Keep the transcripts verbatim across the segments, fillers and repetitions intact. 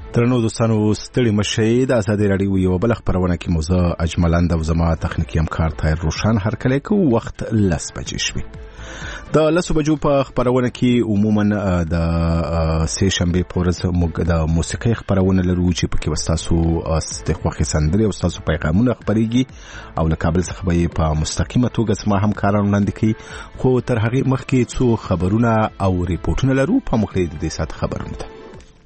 درنو دوستانو ستړي مشئ د ازادي راډیو یو بل خبرونه کې موزه اجملند او زما تخنیکی همکار طاهر روشن هر کله کو وخت لس بجې شوي. د لسو بجو په خبرونه کې عموما د سه شنبه پورز موږ د موسیقي خبرونه لرو چې پکې وستاسو استخواخي سندري او تاسو پیغامونه خبريږي او له کابل څخه به په مستقیمه توګه سما همکارانو وړاندې کوي. خو تر هغه مخکې څو خبرونه او ریپورتونه لرو په مخکې د دې سات خبرونه ده.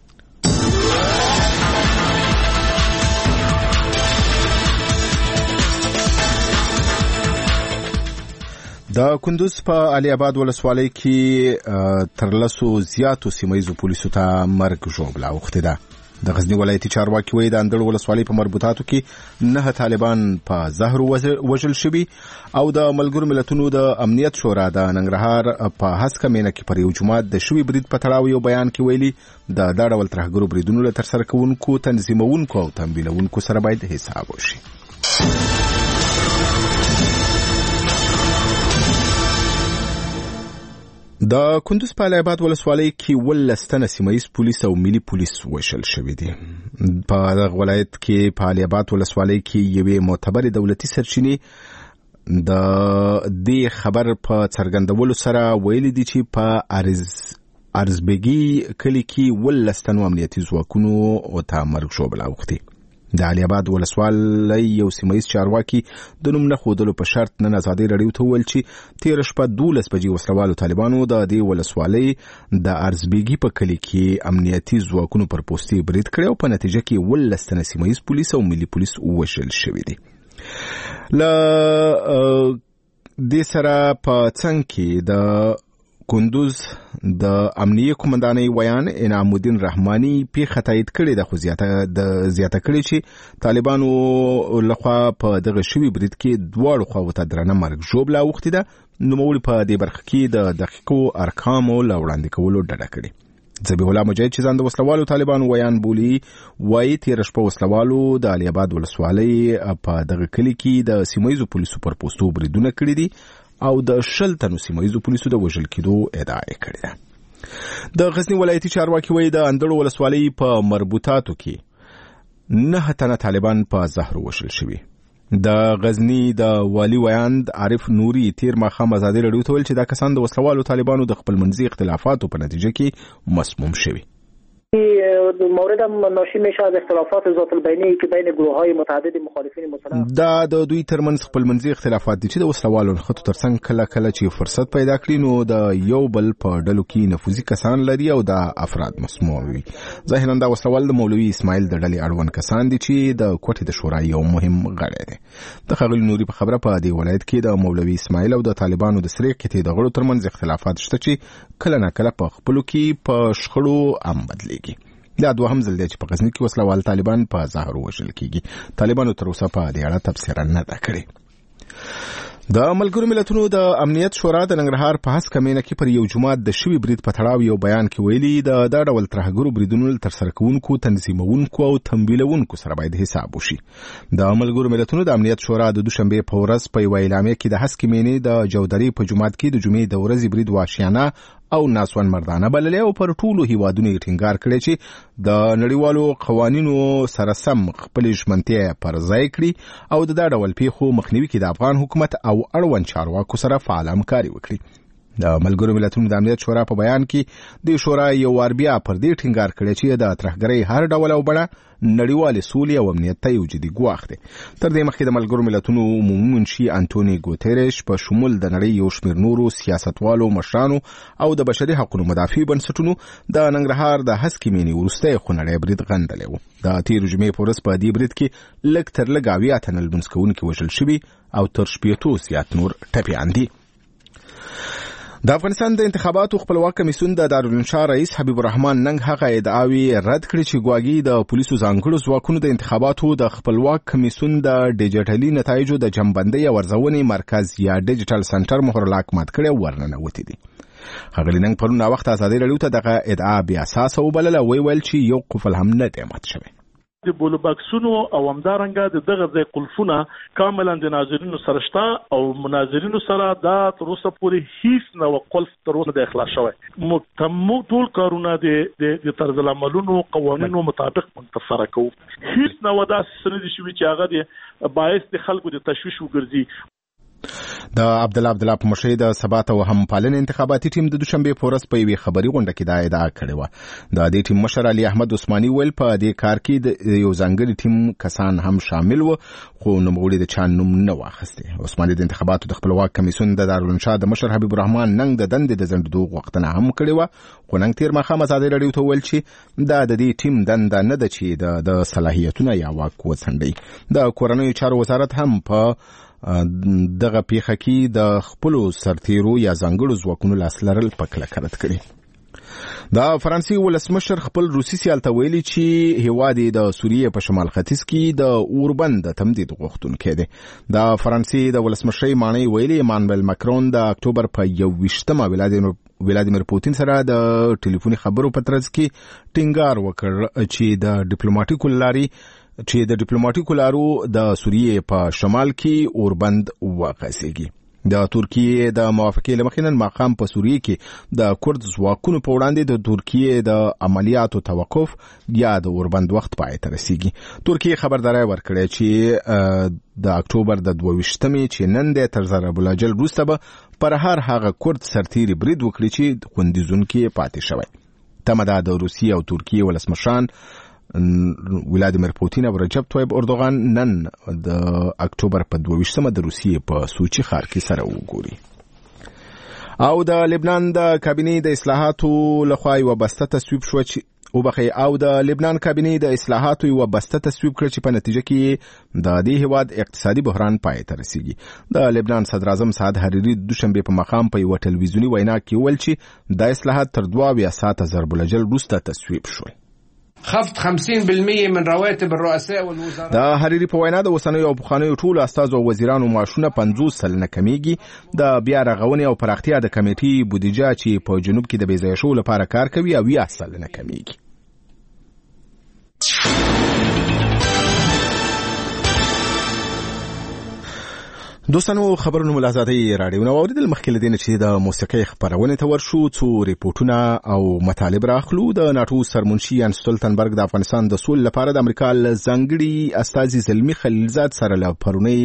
د کندوز په علي آباد ولسوالۍ کې تر لسو زیاتو سیمایزو پولیسو ته مرګ ژوبله اوښتې ده. د غزنی ولایتي چارواکي وایي د اندړ ولسوالۍ په مربوطاتو کې نه طالبان په زهر وژل شوي او د ملګرو ملتونو د امنیت شورا د ننګرهار په هسکه مینه کې پر یو جومات د شوي برید په تړاو یو بیان کې ویلي د دا ډول ترهګرو بریدونو له ترسره کوونکو تنظیمونکو او تمویلونکو سره باید حساب وشي. د کندوز په علي آباد ولسوالۍ کې ولس تنه سیمایي پولیس او ملي پولیس وشل شوي دي. په دغه ولایت کې په علي آباد ولسوالۍ کې یوې معتبرې دولتي سرچینې د دې خبر په څرګندولو سره ویلي دي چې په ارز ارزبګي کلي کې ولس تنه امنیتي ځواکونو او ته مرګ ژوبله اوښتې. د علي آباد ولسوالۍ یو سیمایي چارواکي د نوم نه ښودلو په شرط نن ازادي راډیو ته وویل چې تېره شپه دولس بجې وسلوالو طالبانو د دې ولسوالۍ د ارزبېګي په کلي کې امنیتي ځواکونو پر پوستې برید کړی او په نتیجه کې ولس تنه سیمایي پولیس او ملي پولیس ووژل شوي دي. له دې سره په څنګ کې د کندوز د امنیه قومندانۍ ویان انعام الدین رحماني پیښه تایید کړې ده، خو زیاته د زیاته کړې چې طالبانو لخوا په دغه شوي برید کې دواړو خواو ته درنه مرګ ژوبله اوښتې ده. نوموړي په دې برخه کې د دقیقو ارقامو له وړاندې کولو ډډه کړې. ذبیح الله مجاهد چې ځان د وسلوالو طالبانو ویان بولي وایي تېره شپه وسلوالو د علي آباد ولسوالۍ په دغه کلي کې د سیمایزو پولیسو پر پوستو بریدونه کړي دي او د شل تنو سیمایزو پولیسو د وژل کېدو ادعا یې کړې ده. د غزنی ولایتي چارواکي وایي د اندړ ولسوالۍ په مربوطاتو کې نه تنه طالبان په زهر وژل شوي. د غزنی د والي ویاند عارف نوري تیر ماښام ازادي راډیو ته ویل چې دا کسان د وسلوالو طالبانو د خپل منځي اختلافاتو په نتیجه کې مسموم شوي. مورد ناشی میشه از اختلافات ذات البینی که بین گروه‌های متعدد مخالفین مسلح دا د دوی ترمنځ خپلمنځي اختلافات دي چې د وسلوالو خطو ترڅنګ کله کله چې فرصت پیدا کړي نو د یو بل په ډلو کې نفوذي کسان لري او د افراد مسموم وي. ظاهرا دا وسلوال د مولوي اسماعیل د ډلې اړوند کسان دي چې د کوټې د شورا یو مهم غړی دی. د ښاغلي نوري په خبره په دې ولایت کې د مولوي اسماعیل او د طالبانو د سرې کتې د غړو ترمنځ اختلافات شته چې کله نه کله په خپلو کې په شخړو هم بدلیږي. دا دوهم ځل دی چې په غزني کې وسلوال طالبان په زهر وژل کېږي. طالبانو تر اوسه په دې اړه تبصره نه ده کړې. د ملګرو ملتونو د امنیت شورا د ننګرهار په هسکه مینه کې پر یو جومات د شوي برید په تړاو یو بیان کې ویلي د دا ډول ترهګرو بریدونو ترسره کوونکو تنظیمونکو او تمویلونکو سره باید حساب وشي. د ملګرو ملتونو د امنیت شورا د دوشنبه په ورځ په یوه اعلامیه کې د هسکې مینې د جودري په جومات کې د جمعې د ورځې برید وحشیانه او ناسوان مردانه بللې او پر ټولو هیوادونو یې ټینګار کړی چې د نړیوالو قوانینو سره سم خپلې ژمنتیا پر ځای کړي او د دا ډول پیښو مخنیوي کې د افغان حکومت او اړوند چارواکو سره فعال همکاري وکړي. د ملګرو ملتونو د امنیت شورا په بیان کې د شورا یو وار بیا پر دې ټینګار کړی چې د ترهګرۍ هر ډول او بڼه نړیوالې سولې او امنیت ته یو جدي ګواښ دی. تر دې مخکې د ملګرو ملتونو عمومي منشي انټوني ګوتيريش په شمول د نړۍ یو شمېر نورو سیاستوالو مشرانو او د بشري حقوقو مدافع بنسټونو د ننګرهار د هسکې مینې وروستی خونړی برید غندلی و. د تېرې جمعې په ورځ په دې برید کې لږ تر لږ اویا تنه لمونځ کوونکي وژل شوي او تر شپېتو زیات نور ټپیان دي. د افغانستان د انتخاباتو خپلواک کمیسیون د دارالانشا رئیس حبیب الرحمن ننګ هغه ادعاوی رد کړې چې ګواګي د پولیسو ځانګړو ځواکونو د انتخاباتو د خپلواک کمیسیون د ډیجیټلي نتایجو د جمعبندۍ او ارزونې مرکز یا ډیجیټل سنټر مهر لاک مات کړی ورننوتې دي. ښاغلي ننګ پرون وخت ازادي راډیو ته دغه ادعا بې اساسه وبلله، ویل چې یو قفل هم نه دی مات شوی. د بولو باکسونو او همدارنګه د دغه ځای قلفونه کاملا د ناظرینو سره شته او مناظرینو سره دا تر اوسه پورې هیڅ نوع قلف تر اوسه د اخلاص شوی مو ټول کارونه د د طرز العملونو قوانینو مطابق منتفره کوو هیڅ نوع داسې نه دي شوي چې هغه د باعث د خلکو د تشویش وګرځي. د عبد الله عبد الله په مشرۍ د ثبات او هم پالنې انتخاباتي ټیم د دوشنبه په ورځ په یوې خبري غونډه کې دا ادعا کړې و. د دې ټیم مشر علي احمد عثماني ویل په دې کار کې د یو ځانګړي ټیم کسان هم شامل و خو نوموړي د چا نوم نه واخیسته. عثماني د انتخاباتو د خپلواک کمیسیون د دارالانشا د مشر حبیب الرحمن ننګ د دندې د ځنډېدو غوښتنه هم کړې و خو ننګ تیر ماښام ازادي راډیو ته ویل چې دا د دې ټیم دنده نه ده چې د صلاحیتونو یا واک وڅنډي. د کورنیو چارو وزارت هم په دغه پیښه کې د خپل سرتیرو یا ځانګړو ځواکونو لاسلرل په کلکه رد کړي. د فرانسې ولسمشر خپل روسي سیال ته ویلي چې هیواد د سوریې په شمال ختیځ کې د اوربند د تمدید غوښتونکی دی. د فرانسې د ولسمشر مانی ویلي ایمانوئل ماکرون د اکتوبر په یوویشتمه ولادیمیر ولادیمیر پوتین سره د ټلیفوني خبرو په ترڅ کې ټینګار وکړ چې د ډیپلوماټیکو لاري چې د ډیپلوماټیکو لارو د سوریې په شمال کې اوربند وغځېږي. د ترکیې د موافقې له مخې نن ماښام په سوریې کې د کورد ځواکونو په وړاندې د ترکیې د عملیاتو توقف یا د اوربند وخت پای ته رسیږي. ترکیې خبرداري ورکړې چې د اکتوبر د دوه ویشتمې چې نن د تر ضرب الاجل وروسته به پر هر هغه کورد سرتیري برید وکړي چې خوندیزونکي پاتې شوی. تمه ده د روسیې او ترکیې ولسمشران ولادیمیر پوتین او رجب طیب اردوغان نن د اکتوبر په دوه ویشتمه د روسیې په سوچي ښار کې سره وګوري. او د لبنان د کابینې د اصلاحاتو لخوا یو بسته تصویب شو چې او بخي او د لبنان کابینې د اصلاحاتو یو بسته تصویب کړ چې په نتیجه کې د دې هواد اقتصادي بحران پای ته رسیږي. د لبنان صدر اعظم سعد حریری دوشنبه په مقام په یو ټلویزیونی وینا کې ویل چې د اصلاحات تر دوه اویا ساعته ضرب الاجل وروسته تصویب شول. خفض خمسين بالمية من رواتب الرؤساء والوزراء. د حریری په وینا د وسنوي او پخوانیو ټولو استازو او وزیرانو معاشونه پنځوس سلنه کمیږي. د بیا رغونې او پراختیا د کمیټې بودیجه چې په جنوب کې د بیځایه شو لپاره کار کوي او یا سلنه کمیږي. دوستانو خبرونه ملازمتي راډیو نو اوریدل مخکې لدین چې د موسیقي خبرونه ته ورشو څو ریپورتونه او مطالب راخلو. د ناتو سرمنشي ان سټولټنبرګ د افغانستان د سول لپاره د امریکا ځانګړي استازي زلمی خلیلزاد سره له پرونی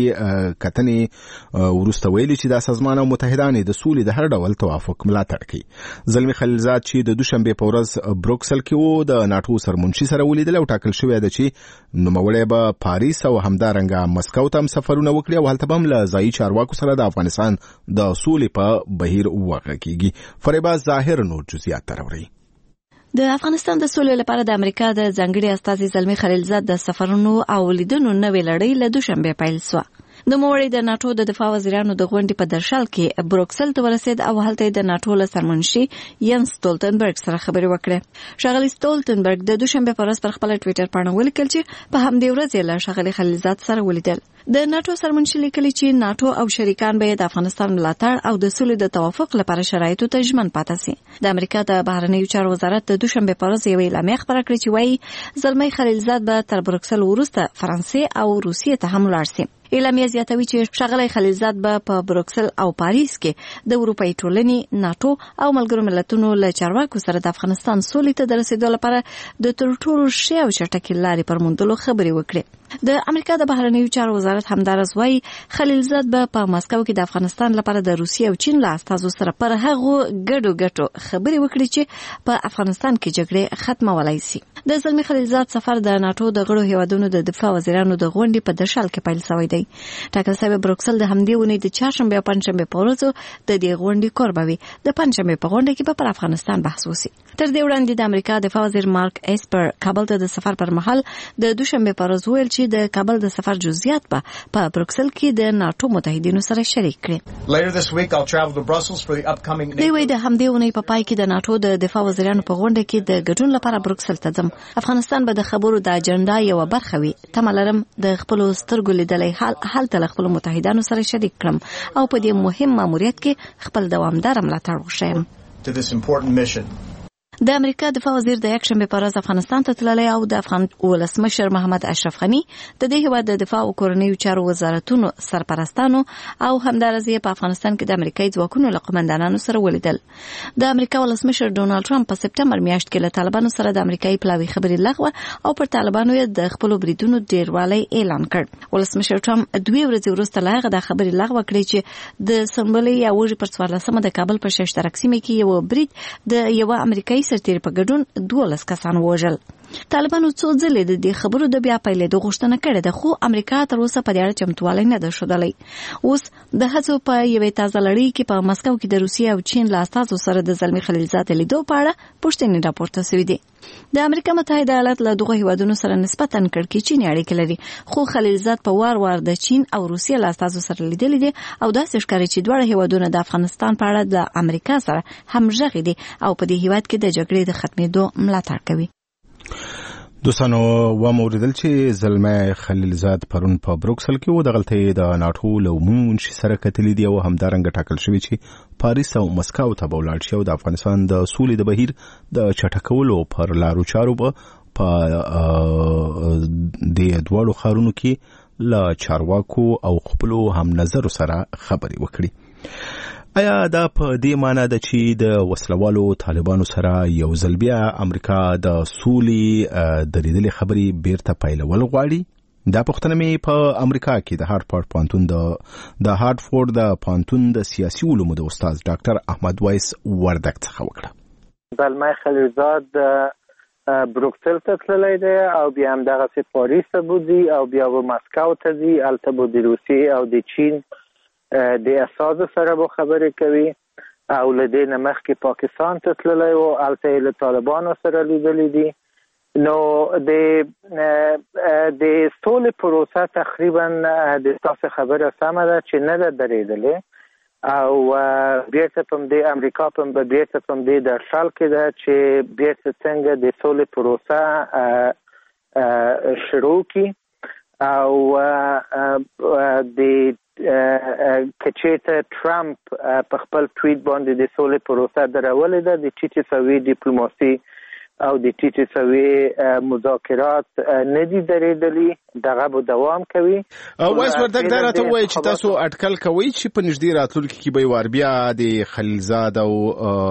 کتنې ورسته ویلي چې د سازمان متحدانو د سولې د هر ډول توافق ملاتړ کوي. زلمی خلیلزاد چې د دوشنبه په ورځ بروکسل کې وو د ناتو سرمنشي سره ولیدل او ټاکل شوی دی چې نوموړی به پاریس او همدارنګه مسکو ته سفرونه وکړي او هلته هم له ځایي چارواکو سره د افغانستان د سولې په بهیر وغږیږي. فریبا ظاهر نور جزئیات تراوري. د افغانستان د سولې لپاره د امریکا د ځانګړي استازي زلمی خلیلزاد د سفرونو او لیدنو نوې لړۍ له دوشنبه پیل شوه. د موړی د ناتو د دفاع وزیرانو د غونډې په درشل کې بروکسل ته ورسید او هلته د ناتو له سرمنشي ینس سټولټنبرګ سره خبرې وکړه. شاغلی سټولټنبرګ د دوشنبه په ورځ پر خپل ټوئیټر باندې ولیکل چې په همدې ورځ له شاغلی خلیلزاد سره ولیدل. د ناتو سرمنشي لیکلي چې ناتو او شریکان به د افغانستان ملاتړ او د سولې د توافق لپاره شرایطو ته ژمن پاتې سي. د امریکا د بهرنیو چارو وزارت د دوشنبه په ورځ یو اعلامیه خبره کړې چې وايي زلمی خلیلزاد به تر بروکسل وروسته فرانسې او روسیې ته هم لاړ سي. اعلامیه زیاتوي چې شاغلی خلیلزاد به په بروکسل او پاریس کې د اروپאי ټولنې ناتو او ملګرو ملتونو له چارواکو سره د افغانستان سولې ته د رسیدو لپاره د تر ټولو ښې او چټکې لارې پر موندلو خبرې وکړي. د امریکا د بهرنیو چارو وزارت همدارس وايي خلیلزاد به په مسکو کې د افغانستان لپاره د روسیې او چین له استازو سره پر هغو ګډو ګټو خبرې وکړي چې په افغانستان کې جګړې ختمولای شي. د زلمی خلیلزاد سفر د ناتو د غړو هیوادونو د دفاع وزیرانو د غونډې په درشل کې پیل شوی دی. ټاکل شوی بروکسل د همدې ونې د چهارشنبه او پنځشنبه په ورځو د دې غونډې کوربوي. د پنځشنبه په غونډه کې به پر افغانستان بحث وشي. تر دې وړاندې د امریکا دفاع وزیر مارک اسپر کابل ته د سفر پر مهال د دوشنبه په ورځ ویل چې د کابل د سفر جزئیات به په بروکسل کې د ناتو متحدینو سره شریک کړي. دوی وايي د همدې ونې په پای کې د ناتو د دفاع وزیرانو په غونډه کې د ګډون لپاره بروکسل ته ځم. افغانستان به د خبرو د اجنډا یو برخه وي. تمه لرم د خپل سترګو لیدلې حال حالت له خپل متحدانو سره شریک کړم او په دې مهم ماموریت کې خپل دوامدار ملاتړ وکړم. د امریکا دفاع وزیر د یک شنبه پر ورځ افغانستان ته تللی او د افغان ولسمشر محمد اشرف غنی د دې هیواد د دفاع او کورنیو چارو وزارتونو سرپرستانو او همدارس په افغانستان کې د امریکایي ځواکونو له قومندانانو سره ولیدل. د امریکا ولسمشر ډونالد ټرمپ په سپټمبر میاشت کې له طالبانو سره د امریکایي پلاوي خبرې لغوه او پر طالبانو یې د خپل بریدونو ډیروالی اعلان کړ. ولسمشر ټرمپ دوی ورځې وروسته له هغه د خبرې لغوه کړې چې د سمبولي یا وژي پر څوارلسمه د کابل په ششترک سیمه کې یو برید د یو امریکایي سرتیر په ګډون دولس کسان وژل. طالبانو څو ځلې د دې خبرو د بیا پیلېدو غوښتنه کړې ده، خو امریکا تر اوسه په دې اړه چمتووالی نه ده ښودلی. اوس د هڅو په یوې تازه لړۍ کې په مسکو کې د روسیې او چین له استازو سره د زلمي خلیلزاد لیدو په اړه پوښتنې راپورته شوې دي. د امریکا متحده ایالات له دغه هیوادونو سره نسبتاً کړکېچنې اړیکې لري، خو خلیلزاد په وار وار د چین او روسیې له استازو سره لیدلي دي او داسې ښکاري چې دواړه هیوادونه د افغانستان په اړه د امریکا سره همغږي دي او په دې هیواد کې د جګړې د ختمېدو ملاتړ کوي. دوستانو وموریدل چې زلمه خلیلزاد پرون په بروکسل کې و د غلطۍ د ناټو له عمومي سره کتلې دی او همدارنګه ټاکل شوی چې پاریس او مسکو ته ولاړ شي او د افغانستان د سولې د بهیر د چټکولو پر لارو چارو په د دوړو خارونو کې له چارواکو او خپل هم نظر سره خبري وکړي. آیا دا په دې معنی ده چې د وسلوالو طالبانو سره یو ځل بیا امریکا د سولې د لیدلې خبرې بیرته پیلول غواړي؟ دا پوښتنه مې په امریکا کې د هارټفورد پوهنتون د د هارټفورد د پوهنتون د سیاسي علومو د استاد ډاکټر احمد وایس وردک څخه وکړه. زلمه خلیلزاد بروکسل ته تللی دی او بیا هم دغسې پاریس ته بوځي او بیا به مسکو ته ځي، هلته به د روسیې او د چین د اساسو سره به خبرې کوي او له دې نه مخکې پاکستان ته تللی و، هلته یې له طالبانو سره لیدلي دي. نو د د سولې پروسه تقریبا د تاسو خبره سمه ده چې نه ده درېدلې او بیرته په دې امریکا په بیرته په دې د شال کې ده چې بیرته څنګه د سولې پروسه شروع کی او د کچېته ټرمپ په خپل ټویټ باندې د سولې پروسه درولې ده، د ټیټې سوي ډیپلوماسي او د ټیټې سوي مذاکرات نه دي درېدلي، دغه به دوام کوي. وایس وردک دا راته وایي چې تاسو اټکل کوئ چې په نږدې راتلونکي کې به وار بیا د خلیلزاد او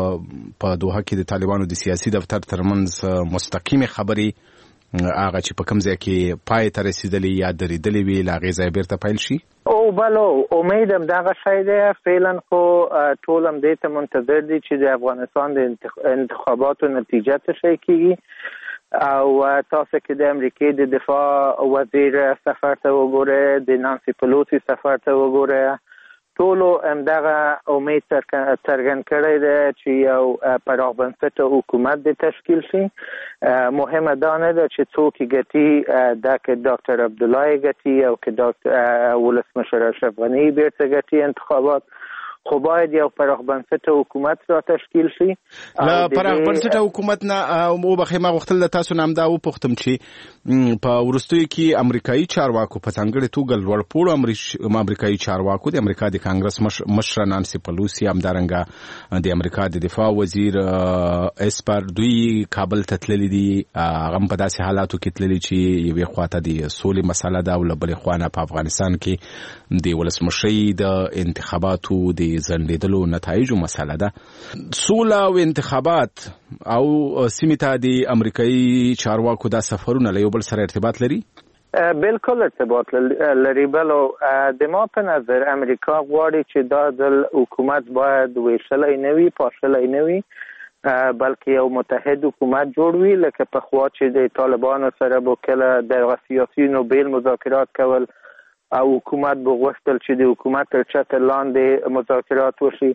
په دوحه کې د طالبانو د سیاسي دفتر ترمنځ مستقیمه خبرې هغه چې په کوم ځای کې پای ته رسیدلې یا درېدلې وي له هغې ځای بیرته پیل شي؟ او بلو امیدم دغه شی دی. فعلا خو ټول هم دې ته منتظر دي چې د افغانستان د انتخاباتو نتیجه څه شی کېږي او تاسو کې د امریکې د دفاع وزیر سفر ته وګورئ، د نانسي پلوسی سفر ته وګورئ، ټولو همدغه امید څرګند کړی دی چې یو پراخ بنسټه حکومت د تشکیل شي. مهمه دا نه ده چې څوک یې ګټي، دا که ډاکټر عبدالله یې ګټي او که ډاکټر ولسمشر اشرف غني بیرته ګټي انتخابات، خو باید یو پراخ بنسټه حکومت را تشکیل شي. له پراخ بنسټه حکومت نه او بخې ما غوښتل د تاسو نه هم دا وپوښتم چې په وروستیو کې امریکایي چارواکو په ځانګړې توګه لوړپوړو امریکایي چارواکو د امریکا د کانګرس مشره نانسي پلوسی، همدارنګه د امریکا د دفاع وزیر اسپر، دوی کابل ته تللي دي. هغه په داسې حالاتو کې تللي چې یوې خواته د سولې مسله ده او له بلې خوا نه په افغانستان کې د ولسمشرۍ د انتخاباتو د زندېدلو نتایجو مسله ده. سوله او انتخابات او سیمې ته د امریکایي چارواکو دا سفرونه له یو بل سره ارتباط لري؟ بالکل ارتباط لري. بلو د ما په نظر امریکا غواړي چې دا ځل حکومت باید ویشلی نه وي، پاشلی نه وي، بلکې یو متحد حکومت جوړ وي. لکه پخوا چې د طالبانو سره به کله د سیاسیونو بیل مذاکرات کول او حکومت به غوښتل چې د حکومت تر چتر لاندې مذاکرات وشي،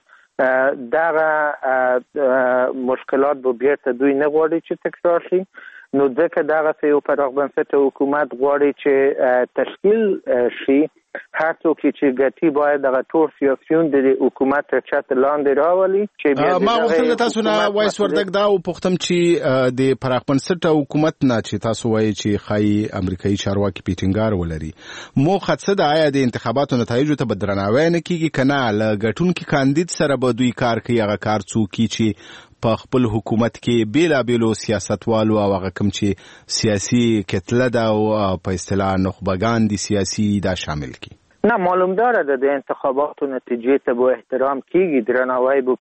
دغه مشکلات به بیرته دوی نه غواړي چې تکرار شي. نو ځکه دغه یو پراخ بنسټه حکومت غواړي چې تشکیل شي. هر څوک چې ګټي باید دغه ټول سیاسيون د حکومت تر چتر لاندې راولي. چې ما غوښتل تاسو نه وایس وردک دا وپوښتم چې د پراخ بنسټه حکومت نه چې تاسو وایي چې خای امریکایي چارواکي پیټینګار ولري، مو خاصه د آیا د انتخاباتو نتایجو ته بدرناوی نه کیږي کنه له ګټونکو کاندید سره به دوی کار کوي، هغه کار څوک چې په خپل حکومت کې بیلابیلو سیاستوالو او هغه کوم چې سیاسي کتله ده او په اصطلاح نخبگان دي سیاسي دا شامل کی؟ نه، معلوم داره د انتخاباتو نتیجه ته به احترام کیږي، درناوی به